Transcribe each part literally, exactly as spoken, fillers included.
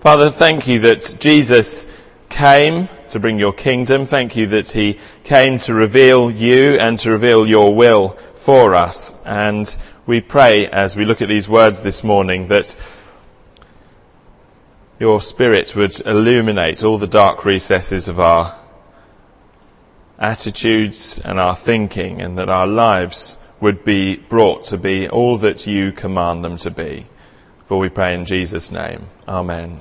Father, thank you that Jesus came to bring your kingdom. Thank you that he came to reveal you and to reveal your will for us. And we pray as we look at these words this morning that your Spirit would illuminate all the dark recesses of our attitudes and our thinking, and that our lives would be brought to be all that you command them to be. For we pray in Jesus' name. Amen.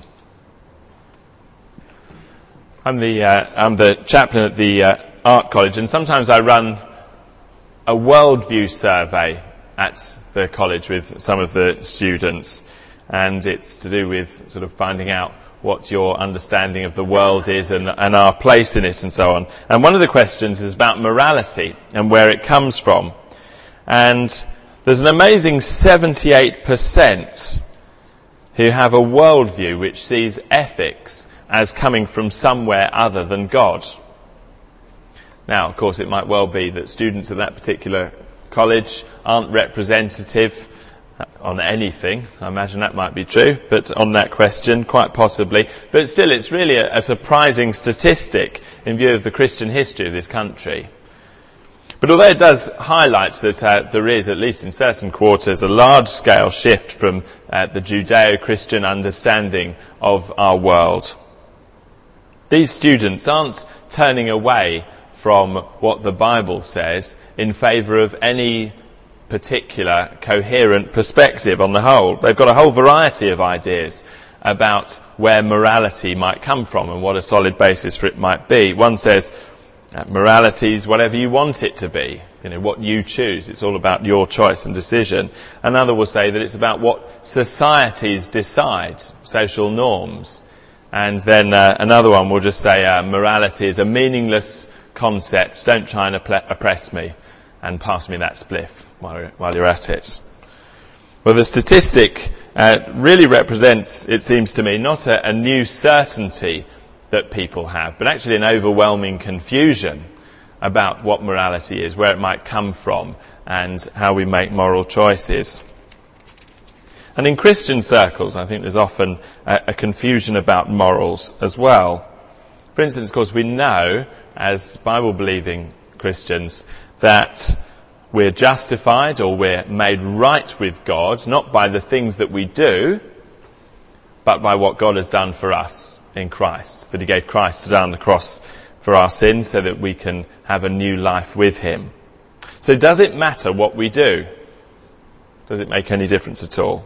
I'm the, uh, I'm the chaplain at the uh, Art College, and sometimes I run a worldview survey at the college with some of the students, and it's to do with sort of finding out what your understanding of the world is and, and our place in it and so on. And one of the questions is about morality and where it comes from. And there's an amazing seventy-eight percent who have a worldview which sees ethics as coming from somewhere other than God. Now, of course, it might well be that students at that particular college aren't representative on anything. I imagine that might be true, but on that question, quite possibly. But still, it's really a, a surprising statistic in view of the Christian history of this country. But although it does highlight that uh, there is, at least in certain quarters, a large-scale shift from uh, the Judeo-Christian understanding of our world, these students aren't turning away from what the Bible says in favour of any particular coherent perspective on the whole. They've got a whole variety of ideas about where morality might come from and what a solid basis for it might be. One says morality is whatever you want it to be, you know, what you choose. It's all about your choice and decision. Another will say that it's about what societies decide, social norms. And then uh, another one will just say uh, morality is a meaningless concept. Don't try and oppress me and pass me that spliff while you're, while you're at it. Well, the statistic uh, really represents, it seems to me, not a, a new certainty that people have, but actually an overwhelming confusion about what morality is, where it might come from, and how we make moral choices. And in Christian circles, I think there's often a, a confusion about morals as well. For instance, of course, we know, as Bible-believing Christians, that we're justified or we're made right with God, not by the things that we do, but by what God has done for us in Christ, that he gave Christ to die on the cross for our sins so that we can have a new life with him. So does it matter what we do? Does it make any difference at all?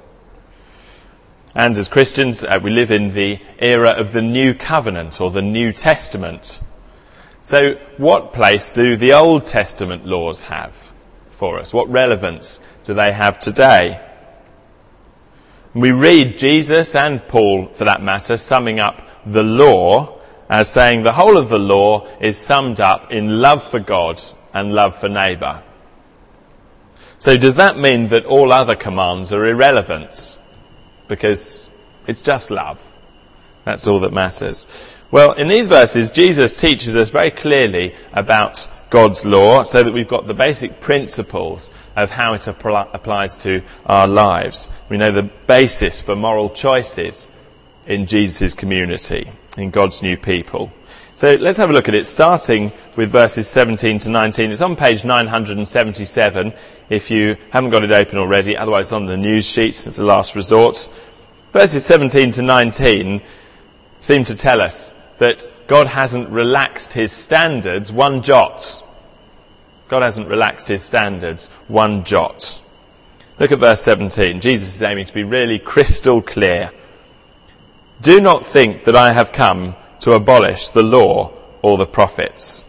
And as Christians, uh, we live in the era of the New Covenant or the New Testament. So what place do the Old Testament laws have for us? What relevance do they have today? We read Jesus and Paul, for that matter, summing up the law as saying the whole of the law is summed up in love for God and love for neighbour. So does that mean that all other commands are irrelevant? Because it's just love. That's all that matters. Well, in these verses, Jesus teaches us very clearly about God's law so that we've got the basic principles of how it appl- applies to our lives. We know the basis for moral choices in Jesus' community, in God's new people. So let's have a look at it, starting with verses seventeen to nineteen. It's on page nine hundred seventy-seven if you haven't got it open already, otherwise it's on the news sheet as a last resort. Verses seventeen to nineteen seem to tell us that God hasn't relaxed his standards one jot. God hasn't relaxed his standards one jot. Look at verse seventeen. Jesus is aiming to be really crystal clear. Do not think that I have come to abolish the law or the prophets.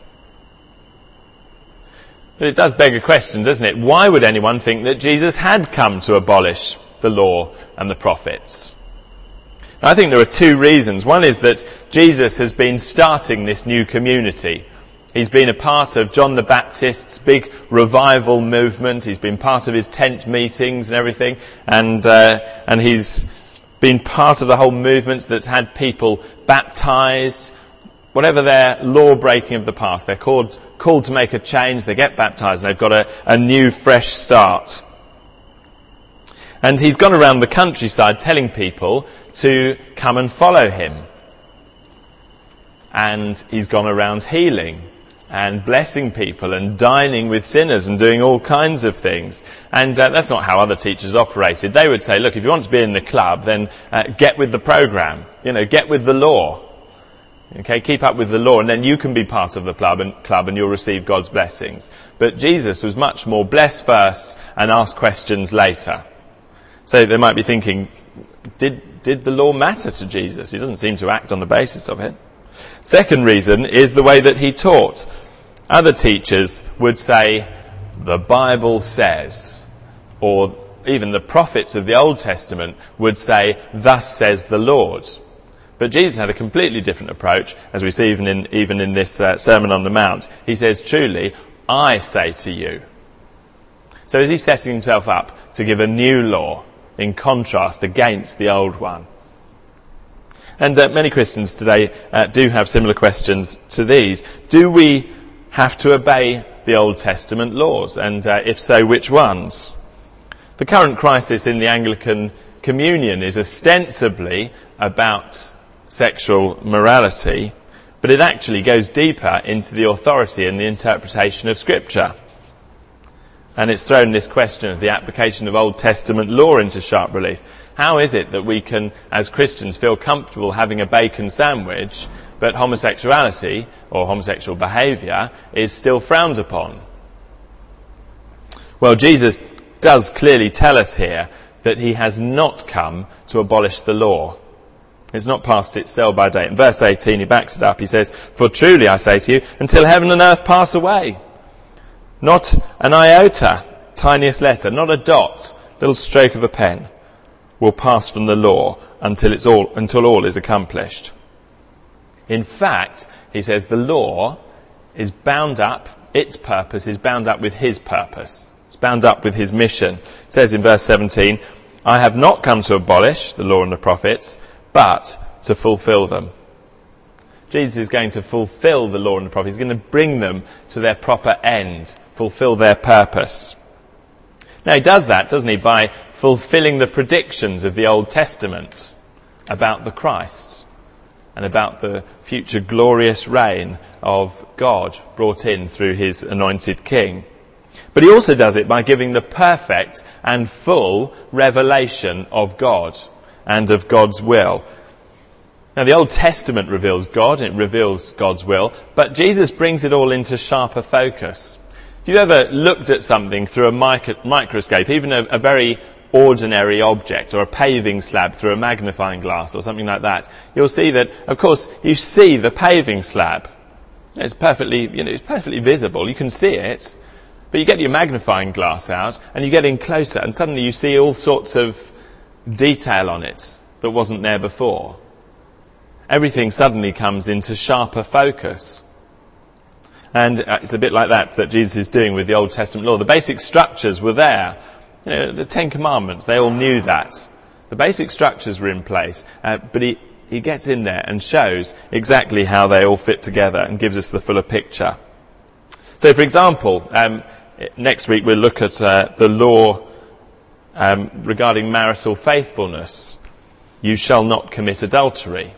But it does beg a question, doesn't it? Why would anyone think that Jesus had come to abolish the law and the prophets? I think there are two reasons. One is that Jesus has been starting this new community. He's been a part of John the Baptist's big revival movement. He's been part of his tent meetings and everything. And uh, and he's been part of the whole movements that's had people baptised. Whatever their law-breaking of the past, they're called, called to make a change. They get baptised and they've got a, a new, fresh start. And he's gone around the countryside telling people to come and follow him. And he's gone around healing and blessing people and dining with sinners and doing all kinds of things. And uh, that's not how other teachers operated. They would say, look, if you want to be in the club, then uh, get with the program. You know, get with the law. Okay, keep up with the law, and then you can be part of the club and, club and you'll receive God's blessings. But Jesus was much more bless first and ask questions later. So they might be thinking, did, did the law matter to Jesus? He doesn't seem to act on the basis of it. Second reason is the way that he taught. Other teachers would say, the Bible says, or even the prophets of the Old Testament would say, thus says the Lord. But Jesus had a completely different approach, as we see even in, even in this uh, Sermon on the Mount. He says, truly, I say to you. So is he setting himself up to give a new law in contrast against the old one? And uh, many Christians today uh, do have similar questions to these. Do we have to obey the Old Testament laws? And uh, if so, which ones? The current crisis in the Anglican Communion is ostensibly about sexual morality, but it actually goes deeper into the authority and the interpretation of Scripture. And it's thrown this question of the application of Old Testament law into sharp relief. How is it that we can, as Christians, feel comfortable having a bacon sandwich, but homosexuality or homosexual behaviour is still frowned upon? Well, Jesus does clearly tell us here that he has not come to abolish the law. It's not past its sell-by date. In verse eighteen, he backs it up. He says, for truly I say to you, until heaven and earth pass away, not an iota, tiniest letter, not a dot, little stroke of a pen, will pass from the law until it's all until all is accomplished. In fact, he says the law is bound up, its purpose is bound up with his purpose. It's bound up with his mission. It says in verse seventeen, I have not come to abolish the law and the prophets, but to fulfill them. Jesus is going to fulfill the law and the prophets. He's going to bring them to their proper end, fulfill their purpose. Now he does that, doesn't he, by fulfilling the predictions of the Old Testament about the Christ and about the future glorious reign of God brought in through his anointed king. But he also does it by giving the perfect and full revelation of God and of God's will. Now the Old Testament reveals God, it reveals God's will, but Jesus brings it all into sharper focus. If you've ever looked at something through a mic- microscope, even a, a very ordinary object, or a paving slab through a magnifying glass or something like that, you'll see that, of course, you see the paving slab. It's perfectly, you know, it's perfectly visible. You can see it, but you get your magnifying glass out and you get in closer, and suddenly you see all sorts of detail on it that wasn't there before. Everything suddenly comes into sharper focus. And uh, it's a bit like that that Jesus is doing with the Old Testament law. The basic structures were there. You know, the Ten Commandments, they all knew that. The basic structures were in place, uh, but he, he gets in there and shows exactly how they all fit together and gives us the fuller picture. So, for example, um, next week we'll look at uh, the law um, regarding marital faithfulness. You shall not commit adultery.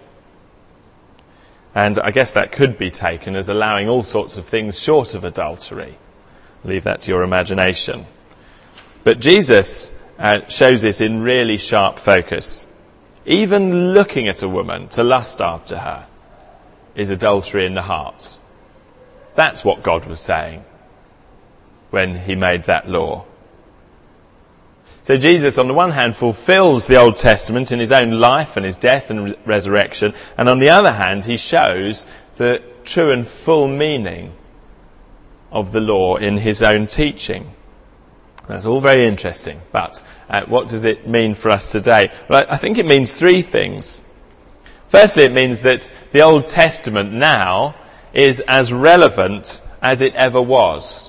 And I guess that could be taken as allowing all sorts of things short of adultery. Leave that to your imagination. But Jesus uh, shows it in really sharp focus. Even looking at a woman to lust after her is adultery in the heart. That's what God was saying when he made that law. So Jesus, on the one hand, fulfills the Old Testament in his own life and his death and re- resurrection, and on the other hand, he shows the true and full meaning of the law in his own teaching. That's all very interesting, but uh, what does it mean for us today? Well, I think it means three things. Firstly, it means that the Old Testament now is as relevant as it ever was.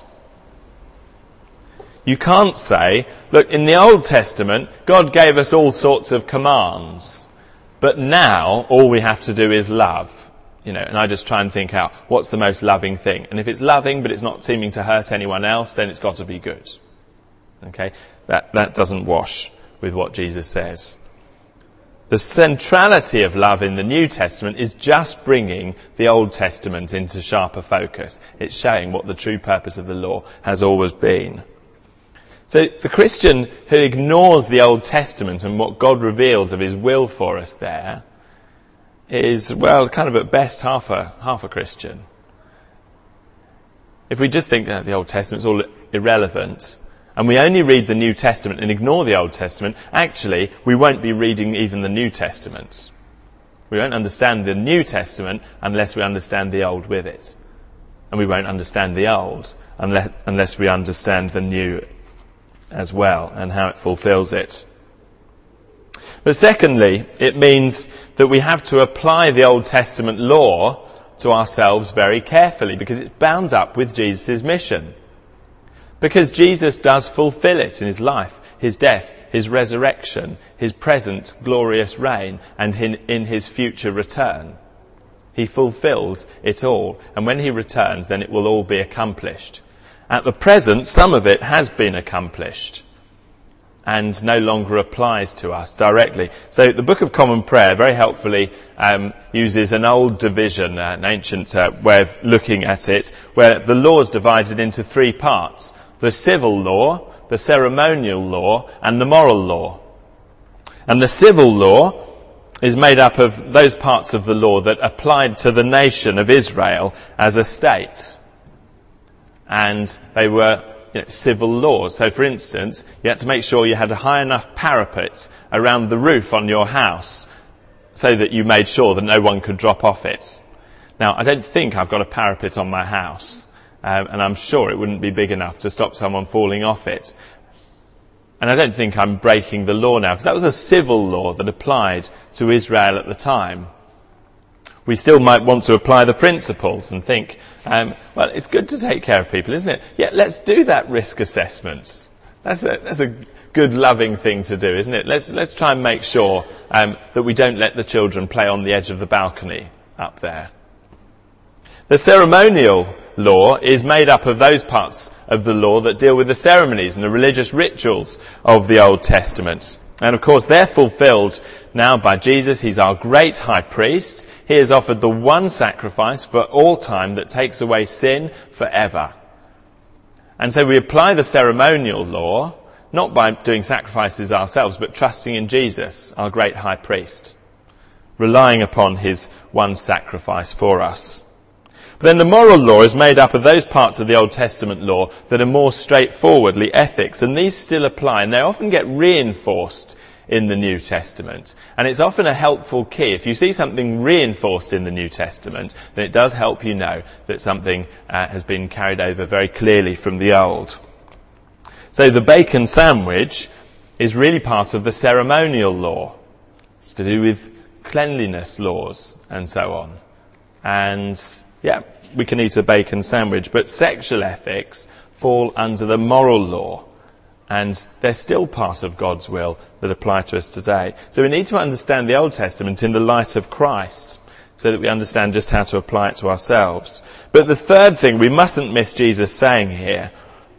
You can't say, look, in the Old Testament, God gave us all sorts of commands, but now all we have to do is love. You know, and I just try and think out, what's the most loving thing? And if it's loving, but it's not seeming to hurt anyone else, then it's got to be good. Okay? That, that doesn't wash with with what Jesus says. The centrality of love in the New Testament is just bringing the Old Testament into sharper focus. It's showing what the true purpose of the law has always been. So the Christian who ignores the Old Testament and what God reveals of his will for us there is, well, kind of at best half a, half a Christian. If we just think that the Old Testament's all irrelevant, and we only read the New Testament and ignore the Old Testament, actually, we won't be reading even the New Testament. We won't understand the New Testament unless we understand the Old with it. And we won't understand the Old unless, unless we understand the New as well and how it fulfills it. But secondly, it means that we have to apply the Old Testament law to ourselves very carefully because it's bound up with Jesus' mission. Because Jesus does fulfill it in his life, his death, his resurrection, his present glorious reign, and in, in his future return. He fulfills it all, and when he returns, then it will all be accomplished. At the present, some of it has been accomplished and no longer applies to us directly. So the Book of Common Prayer very helpfully um, uses an old division, uh, an ancient uh, way of looking at it, where the law is divided into three parts: the civil law, the ceremonial law, and the moral law. And the civil law is made up of those parts of the law that applied to the nation of Israel as a state. And they were, you know, civil laws. So, for instance, you had to make sure you had a high enough parapet around the roof on your house so that you made sure that no one could drop off it. Now, I don't think I've got a parapet on my house. Um, and I'm sure it wouldn't be big enough to stop someone falling off it. And I don't think I'm breaking the law now, because that was a civil law that applied to Israel at the time. We still might want to apply the principles and think, um, well, it's good to take care of people, isn't it? Yeah, let's do that risk assessment. That's a, that's a good, loving thing to do, isn't it? Let's, let's try and make sure um, that we don't let the children play on the edge of the balcony up there. The ceremonial law is made up of those parts of the law that deal with the ceremonies and the religious rituals of the Old Testament. And of course, they're fulfilled now by Jesus. He's our great high priest. He has offered the one sacrifice for all time that takes away sin forever. And so we apply the ceremonial law, not by doing sacrifices ourselves, but trusting in Jesus, our great high priest, relying upon his one sacrifice for us. But then the moral law is made up of those parts of the Old Testament law that are more straightforwardly ethics, and these still apply, and they often get reinforced in the New Testament. And it's often a helpful key. If you see something reinforced in the New Testament, then it does help you know that something uh, has been carried over very clearly from the Old. So the bacon sandwich is really part of the ceremonial law. It's to do with cleanliness laws and so on. And yeah, we can eat a bacon sandwich, but sexual ethics fall under the moral law, and they're still part of God's will that apply to us today. So we need to understand the Old Testament in the light of Christ, so that we understand just how to apply it to ourselves. But the third thing we mustn't miss Jesus saying here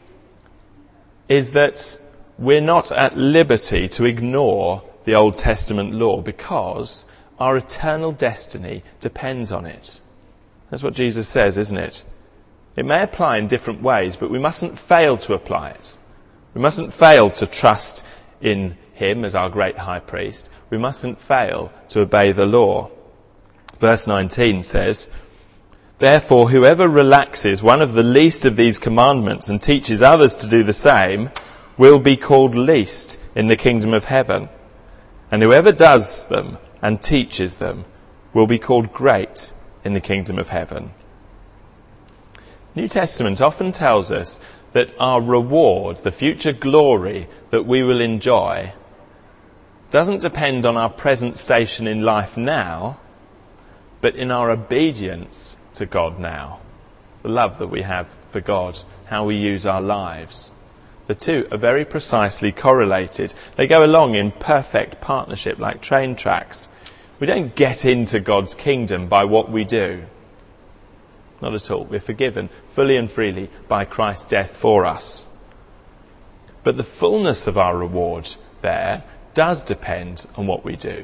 is that we're not at liberty to ignore the Old Testament law because our eternal destiny depends on it. That's what Jesus says, isn't it? It may apply in different ways, but we mustn't fail to apply it. We mustn't fail to trust in him as our great high priest. We mustn't fail to obey the law. Verse nineteen says, "Therefore, whoever relaxes one of the least of these commandments and teaches others to do the same will be called least in the kingdom of heaven. And whoever does them and teaches them will be called great in the kingdom of heaven." New Testament often tells us that our reward, the future glory that we will enjoy, doesn't depend on our present station in life now, but in our obedience to God now. The love that we have for God, how we use our lives. The two are very precisely correlated. They go along in perfect partnership like train tracks. We don't get into God's kingdom by what we do. Not at all. We're forgiven fully and freely by Christ's death for us. But the fullness of our reward there does depend on what we do,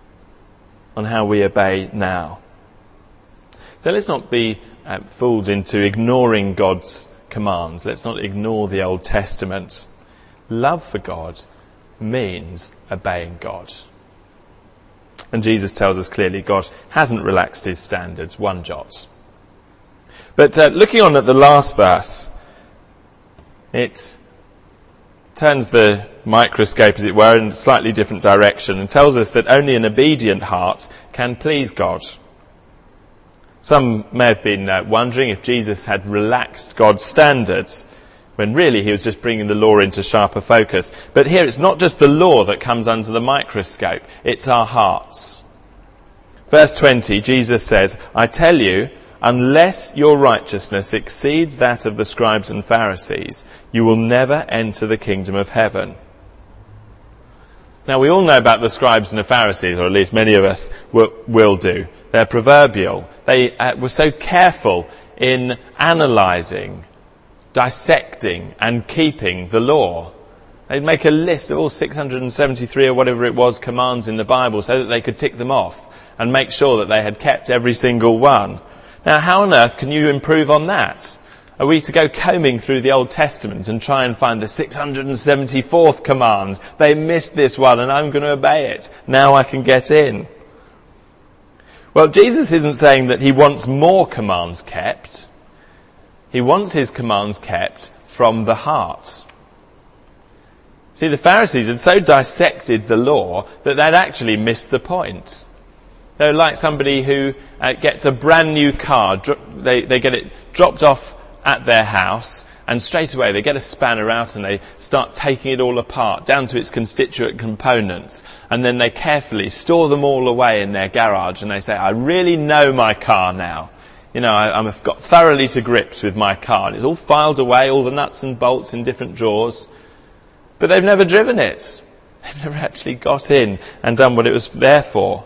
on how we obey now. So let's not be uh, fooled into ignoring God's commands. Let's not ignore the Old Testament. Love for God means obeying God. And Jesus tells us clearly God hasn't relaxed his standards one jot. But uh, looking on at the last verse, it turns the microscope, as it were, in a slightly different direction and tells us that only an obedient heart can please God. Some may have been uh, wondering if Jesus had relaxed God's standards, when really he was just bringing the law into sharper focus. But here it's not just the law that comes under the microscope, it's our hearts. Verse twenty, Jesus says, I tell you, unless your righteousness exceeds that of the scribes and Pharisees, you will never enter the kingdom of heaven. Now we all know about the scribes and the Pharisees, or at least many of us will, will do. They're proverbial. They uh, were so careful in analysing, dissecting and keeping the law. They'd make a list of all six hundred seventy-three or whatever it was commands in the Bible so that they could tick them off and make sure that they had kept every single one. Now, how on earth can you improve on that? Are we to go combing through the Old Testament and try and find the six hundred seventy-fourth command? They missed this one and I'm going to obey it. Now I can get in. Well, Jesus isn't saying that he wants more commands kept. He wants his commands kept from the heart. See, the Pharisees had so dissected the law that they'd actually missed the point. They're like somebody who uh, gets a brand new car. Dro- they, they get it dropped off at their house, and straight away they get a spanner out and they start taking it all apart down to its constituent components, and then they carefully store them all away in their garage, and they say, I really know my car now. You know, I, I've got thoroughly to grips with my car. And it's all filed away, all the nuts and bolts in different drawers. But they've never driven it. They've never actually got in and done what it was there for.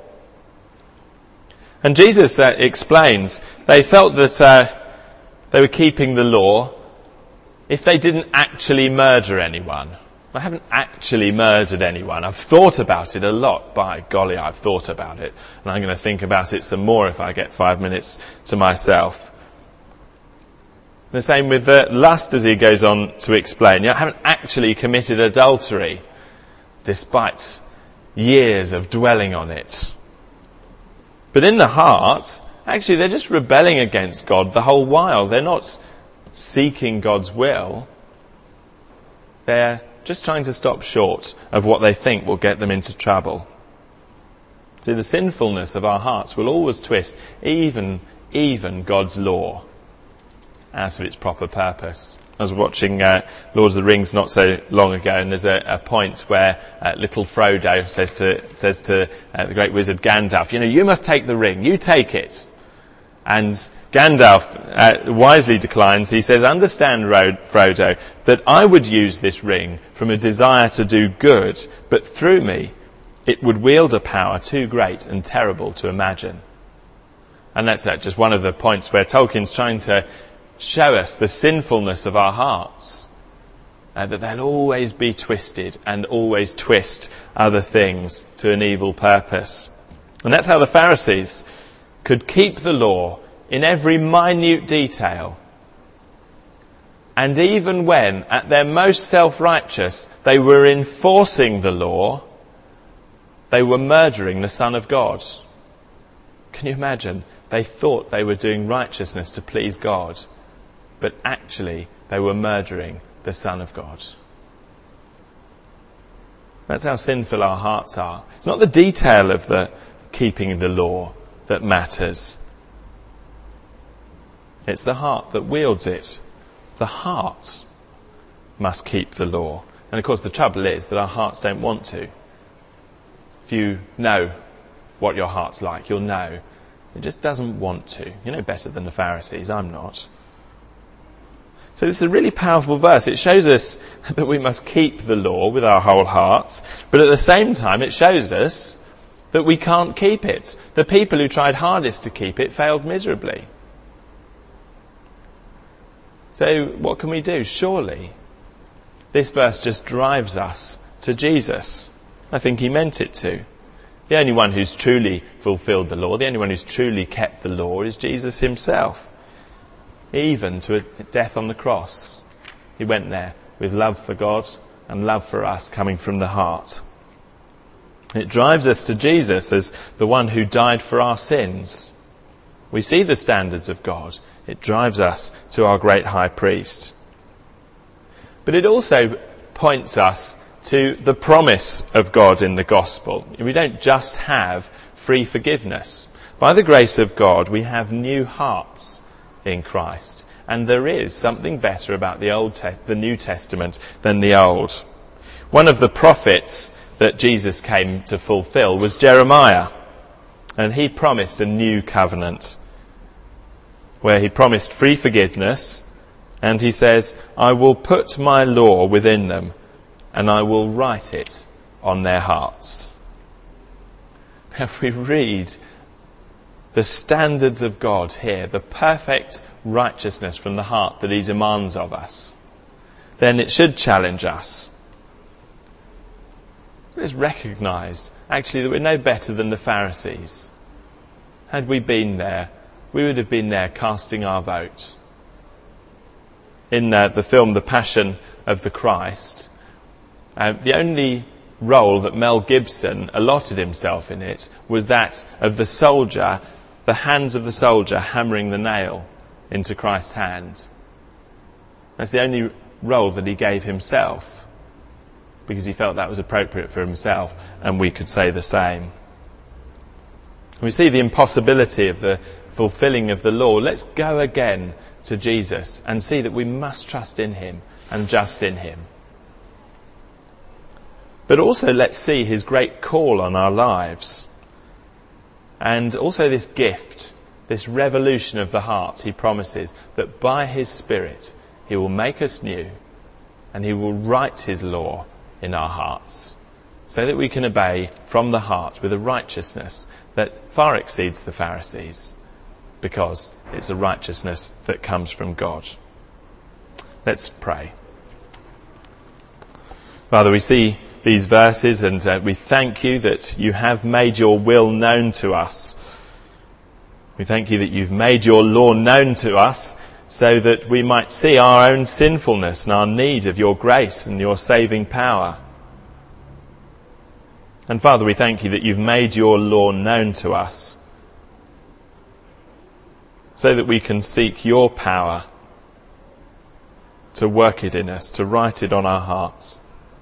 And Jesus uh, explains they felt that uh, they were keeping the law if they didn't actually murder anyone. I haven't actually murdered anyone. I've thought about it a lot. By golly, I've thought about it. And I'm going to think about it some more if I get five minutes to myself. The same with uh, lust, as he goes on to explain. You know, I haven't actually committed adultery, despite years of dwelling on it. But in the heart, actually, they're just rebelling against God the whole while. They're not seeking God's will. They're just trying to stop short of what they think will get them into trouble. See, the sinfulness of our hearts will always twist even, even God's law out of its proper purpose. I was watching uh, Lord of the Rings not so long ago, and there's a, a point where uh, little Frodo says to says to uh, the great wizard Gandalf, you know, you must take the ring, you take it. And Gandalf uh, wisely declines. He says, understand, Frodo, that I would use this ring from a desire to do good, but through me it would wield a power too great and terrible to imagine. And that's uh, just one of the points where Tolkien's trying to show us the sinfulness of our hearts, uh, that they'll always be twisted and always twist other things to an evil purpose. And that's how the Pharisees could keep the law in every minute detail. And even when, at their most self-righteous, they were enforcing the law, they were murdering the Son of God. Can you imagine? They thought they were doing righteousness to please God, but actually they were murdering the Son of God. That's how sinful our hearts are. It's not the detail of the keeping the law that matters. It's the heart that wields it. The heart must keep the law. And of course the trouble is that our hearts don't want to. If you know what your heart's like, you'll know it just doesn't want to. You know better than the Pharisees. I'm not. So this is a really powerful verse. It shows us that we must keep the law with our whole hearts, but at the same time it shows us that we can't keep it. The people who tried hardest to keep it failed miserably. So what can we do? Surely this verse just drives us to Jesus. I think he meant it to. The only one who's truly fulfilled the law, the only one who's truly kept the law is Jesus himself. Even to a death on the cross. He went there with love for God and love for us coming from the heart. It drives us to Jesus as the one who died for our sins. We see the standards of God. It drives us to our great high priest. But it also points us to the promise of God in the gospel. We don't just have free forgiveness. By the grace of God, we have new hearts in Christ. And there is something better about the Old, Te- the New Testament than the Old. One of the prophets that Jesus came to fulfill was Jeremiah. And he promised a new covenant, where he promised free forgiveness. And he says, I will put my law within them, and I will write it on their hearts. If we read the standards of God here, the perfect righteousness from the heart that he demands of us, then it should challenge us. It's recognised, actually, that we're no better than the Pharisees. Had we been there, we would have been there casting our vote. In uh, the film The Passion of the Christ, uh, the only role that Mel Gibson allotted himself in it was that of the soldier, the hands of the soldier hammering the nail into Christ's hand. That's the only role that he gave himself, because he felt that was appropriate for himself, and we could say the same. We see the impossibility of the fulfilling of the law. Let's go again to Jesus and see that we must trust in him and just in him. But also let's see his great call on our lives, and also this gift, this revolution of the heart he promises, that by his Spirit he will make us new and he will write his law in our hearts, so that we can obey from the heart with a righteousness that far exceeds the Pharisees, because it's a righteousness that comes from God. Let's pray. Father, we see these verses and uh, we thank you that you have made your will known to us. We thank you that you've made your law known to us so that we might see our own sinfulness and our need of your grace and your saving power. And Father, we thank you that you've made your law known to us so that we can seek your power to work it in us, to write it on our hearts.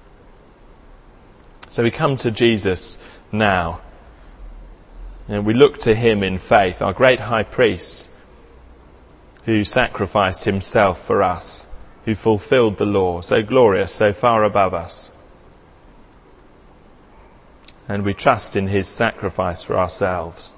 So we come to Jesus now, and we look to him in faith, our great high priest, who sacrificed himself for us, who fulfilled the law, so glorious, so far above us. And we trust in his sacrifice for ourselves.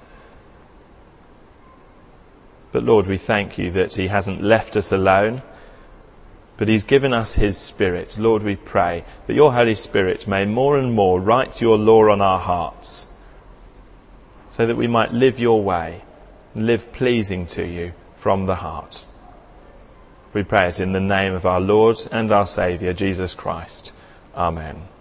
But Lord, we thank you that he hasn't left us alone, but he's given us his Spirit. Lord, we pray that your Holy Spirit may more and more write your law on our hearts, so that we might live your way and live pleasing to you from the heart. We pray it in the name of our Lord and our Saviour, Jesus Christ. Amen.